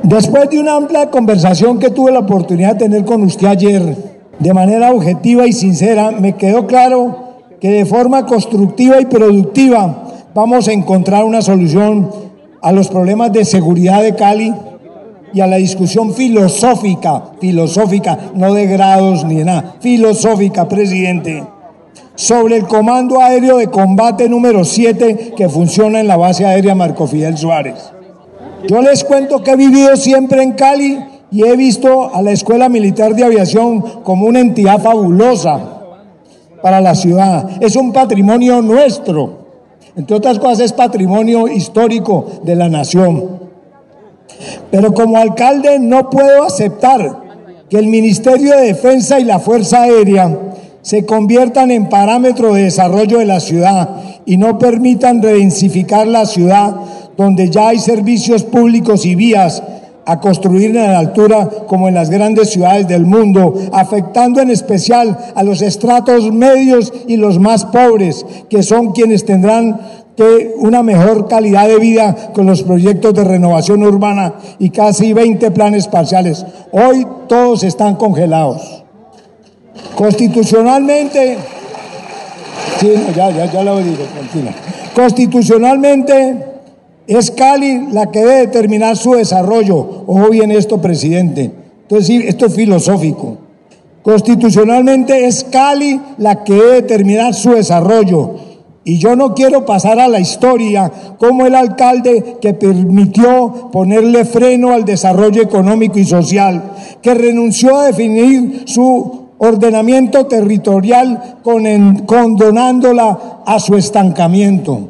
Después de una amplia conversación que tuve la oportunidad de tener con usted ayer, de manera objetiva y sincera, me quedó claro que de forma constructiva y productiva vamos a encontrar una solución a los problemas de seguridad de Cali y a la discusión filosófica, no de grados ni de nada, filosófica, presidente, sobre el Comando Aéreo de Combate número 7 que funciona en la base aérea Marco Fidel Suárez. Yo les cuento que he vivido siempre en Cali y he visto a la Escuela Militar de Aviación como una entidad fabulosa para la ciudad. Es un patrimonio nuestro, entre otras cosas es patrimonio histórico de la nación. Pero como alcalde no puedo aceptar que el Ministerio de Defensa y la Fuerza Aérea se conviertan en parámetro de desarrollo de la ciudad y no permitan redensificar la ciudad donde ya hay servicios públicos y vías a construir en la altura como en las grandes ciudades del mundo, afectando en especial a los estratos medios y los más pobres, que son quienes tendrán una mejor calidad de vida con los proyectos de renovación urbana y casi 20 planes parciales. Hoy todos están congelados. Constitucionalmente, sí, ya lo digo, tranquila. Constitucionalmente es Cali la que debe determinar su desarrollo. Ojo bien esto, presidente. Entonces, sí, esto es filosófico. Constitucionalmente es Cali la que debe determinar su desarrollo. Y yo no quiero pasar a la historia como el alcalde que permitió ponerle freno al desarrollo económico y social, que renunció a definir su ordenamiento territorial condonándola a su estancamiento.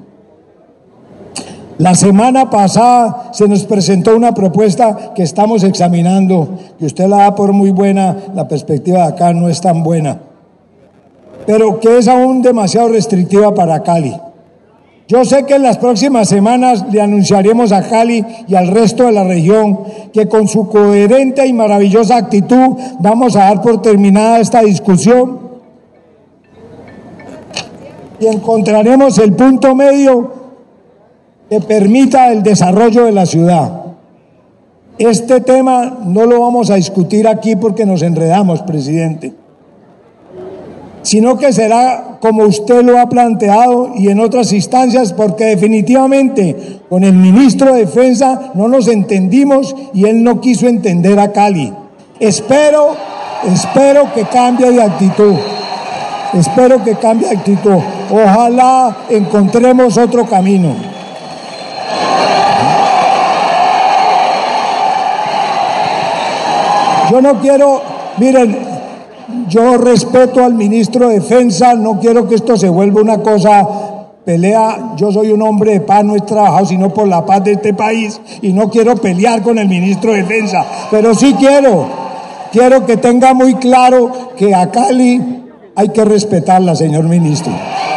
La semana pasada se nos presentó una propuesta que estamos examinando, que usted la da por muy buena, la perspectiva de acá no es tan buena, pero que es aún demasiado restrictiva para Cali. Yo sé que en las próximas semanas le anunciaremos a Cali y al resto de la región que con su coherente y maravillosa actitud vamos a dar por terminada esta discusión y encontraremos el punto medio que permita el desarrollo de la ciudad. Este tema no lo vamos a discutir aquí porque nos enredamos, presidente, sino que será como usted lo ha planteado y en otras instancias, porque definitivamente con el ministro de Defensa no nos entendimos y él no quiso entender a Cali. Espero que cambie de actitud. Ojalá encontremos otro camino. Yo no quiero, miren, yo respeto al ministro de Defensa, no quiero que esto se vuelva una cosa pelea. Yo soy un hombre de paz, no he trabajado sino por la paz de este país y no quiero pelear con el ministro de Defensa, pero sí quiero que tenga muy claro que a Cali hay que respetarla, señor ministro.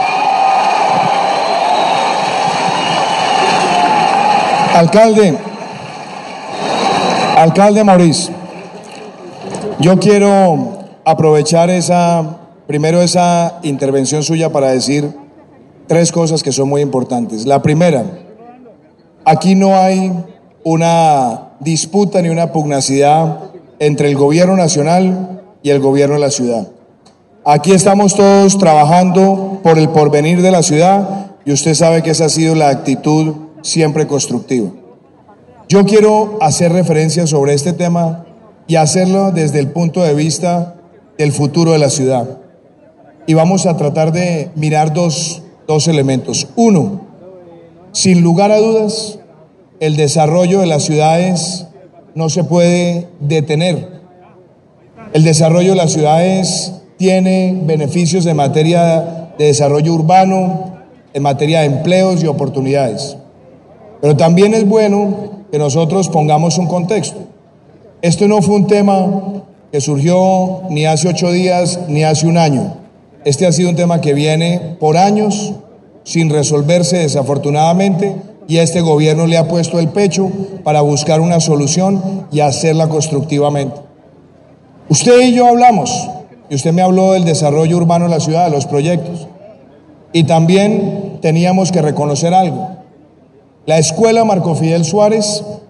Alcalde Mauricio, yo quiero aprovechar esa intervención suya para decir tres cosas que son muy importantes. La primera, aquí no hay una disputa ni una pugnacidad entre el gobierno nacional y el gobierno de la ciudad. Aquí estamos todos trabajando por el porvenir de la ciudad y usted sabe que esa ha sido la actitud siempre constructiva. Yo quiero hacer referencia sobre este tema y hacerlo desde el punto de vista del futuro de la ciudad. Y vamos a tratar de mirar dos elementos. Uno, sin lugar a dudas, el desarrollo de las ciudades no se puede detener. El desarrollo de las ciudades tiene beneficios en materia de desarrollo urbano, en materia de empleos y oportunidades. Pero también es bueno que nosotros pongamos un contexto. Esto no fue un tema que surgió ni hace 8 días ni hace un año. Este ha sido un tema que viene por años sin resolverse desafortunadamente y este gobierno le ha puesto el pecho para buscar una solución y hacerla constructivamente. Usted y yo hablamos y usted me habló del desarrollo urbano de la ciudad, de los proyectos, y también teníamos que reconocer algo. La escuela Marco Fidel Suárez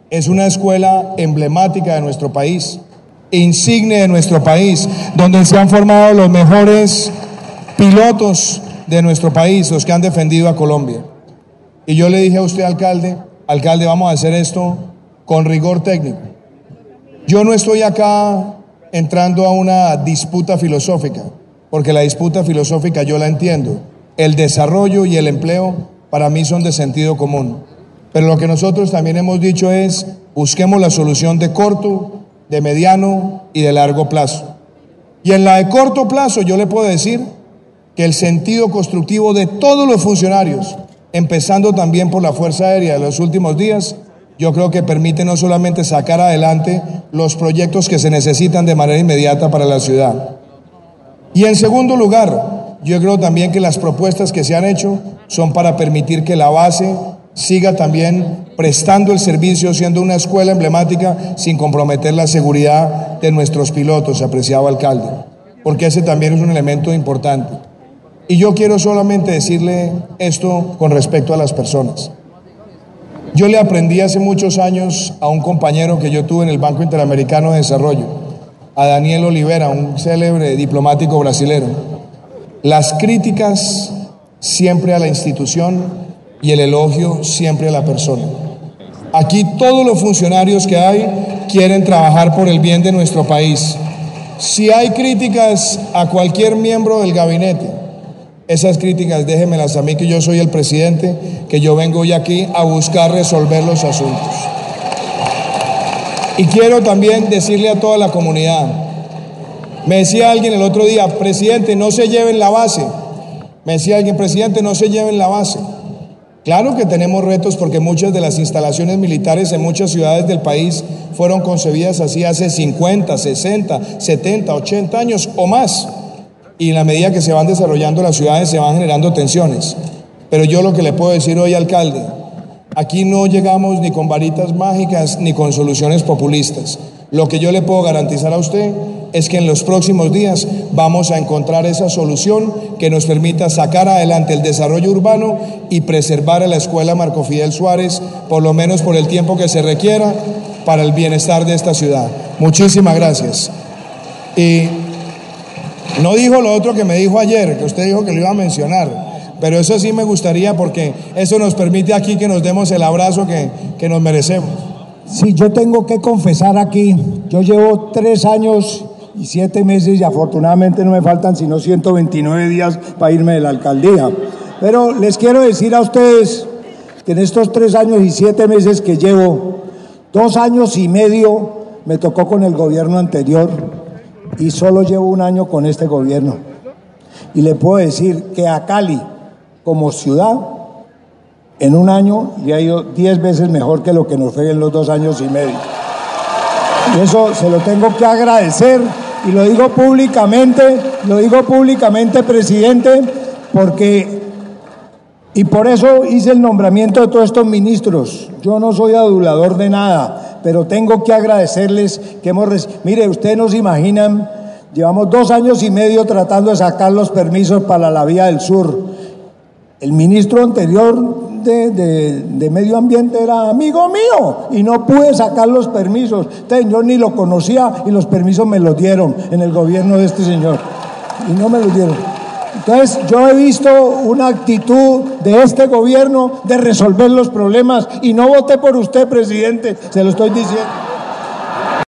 Es una escuela emblemática de nuestro país, insigne de nuestro país, donde se han formado los mejores pilotos de nuestro país, los que han defendido a Colombia. Y yo le dije a usted, alcalde, vamos a hacer esto con rigor técnico. Yo no estoy acá entrando a una disputa filosófica, porque la disputa filosófica yo la entiendo. El desarrollo y el empleo para mí son de sentido común. Pero lo que nosotros también hemos dicho es, busquemos la solución de corto, de mediano y de largo plazo. Y en la de corto plazo yo le puedo decir que el sentido constructivo de todos los funcionarios, empezando también por la Fuerza Aérea de los últimos días, yo creo que permite no solamente sacar adelante los proyectos que se necesitan de manera inmediata para la ciudad. Y en segundo lugar, yo creo también que las propuestas que se han hecho son para permitir que la base siga también prestando el servicio, siendo una escuela emblemática, sin comprometer la seguridad de nuestros pilotos, apreciado alcalde, porque ese también es un elemento importante. Y yo quiero solamente decirle esto con respecto a las personas. Yo le aprendí hace muchos años a un compañero que yo tuve en el Banco Interamericano de Desarrollo, a Daniel Olivera, un célebre diplomático brasilero. Las críticas siempre a la institución y el elogio siempre a la persona. Aquí todos los funcionarios que hay quieren trabajar por el bien de nuestro país. Si hay críticas a cualquier miembro del gabinete, esas críticas déjenmelas a mí, que yo soy el presidente, que yo vengo hoy aquí a buscar resolver los asuntos. Y quiero también decirle a toda la comunidad, me decía alguien el otro día, presidente, no se lleven la base. Me decía alguien, presidente, no se lleven la base. Claro que tenemos retos, porque muchas de las instalaciones militares en muchas ciudades del país fueron concebidas así hace 50, 60, 70, 80 años o más. Y en la medida que se van desarrollando las ciudades se van generando tensiones. Pero yo lo que le puedo decir hoy, alcalde, aquí no llegamos ni con varitas mágicas ni con soluciones populistas. Lo que yo le puedo garantizar a usted es que en los próximos días vamos a encontrar esa solución que nos permita sacar adelante el desarrollo urbano y preservar a la Escuela Marco Fidel Suárez, por lo menos por el tiempo que se requiera, para el bienestar de esta ciudad. Muchísimas gracias. Y no dijo lo otro que me dijo ayer, que usted dijo que lo iba a mencionar, pero eso sí me gustaría, porque eso nos permite aquí que nos demos el abrazo que nos merecemos. Sí, yo tengo que confesar aquí, yo llevo 3 años y 7 meses y afortunadamente no me faltan sino 129 días para irme de la alcaldía. Pero les quiero decir a ustedes que en estos 3 años y 7 meses que llevo, 2 años y medio me tocó con el gobierno anterior y solo llevo 1 año con este gobierno. Y le puedo decir que a Cali, como ciudad, en 1 año le ha ido 10 veces mejor que lo que nos fue en los 2 años y medio. Y eso se lo tengo que agradecer, y lo digo públicamente, presidente, y por eso hice el nombramiento de todos estos ministros. Yo no soy adulador de nada, pero tengo que agradecerles que mire, ustedes no se imaginan, llevamos 2 años y medio tratando de sacar los permisos para la vía del sur. El ministro anterior de Medio Ambiente era amigo mío y no pude sacar los permisos. Entonces, yo ni lo conocía y los permisos me los dieron en el gobierno de este señor y no me los dieron. Entonces, yo he visto una actitud de este gobierno de resolver los problemas y no voté por usted, presidente, se lo estoy diciendo.